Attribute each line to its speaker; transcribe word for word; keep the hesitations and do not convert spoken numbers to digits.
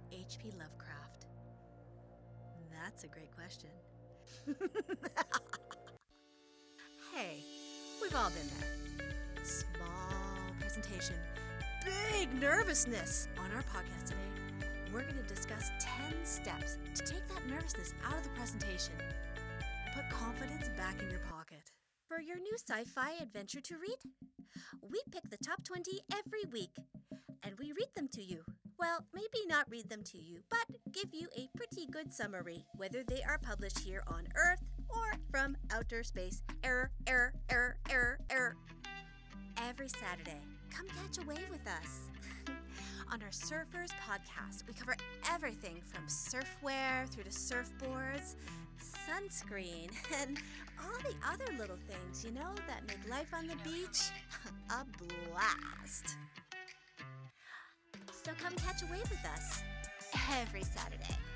Speaker 1: H P Lovecraft? That's a great question. Hey, we've all been there. Small presentation, big nervousness. On our podcast today, we're going to discuss ten steps to take that nervousness out of the presentation and put confidence back in your pocket. For your new sci-fi adventure to read, we pick the top twenty every week, and we read them to you. Well, maybe not read them to you, but give you a pretty good summary, whether they are published here on Earth or from outer space. Error, error, error, error, error. Every Saturday, come catch a wave with us. On our Surfers podcast, we cover everything from surfwear through to surfboards, sunscreen, and all the other little things, you know, that make life on the beach a blast. So come catch a wave with us every Saturday.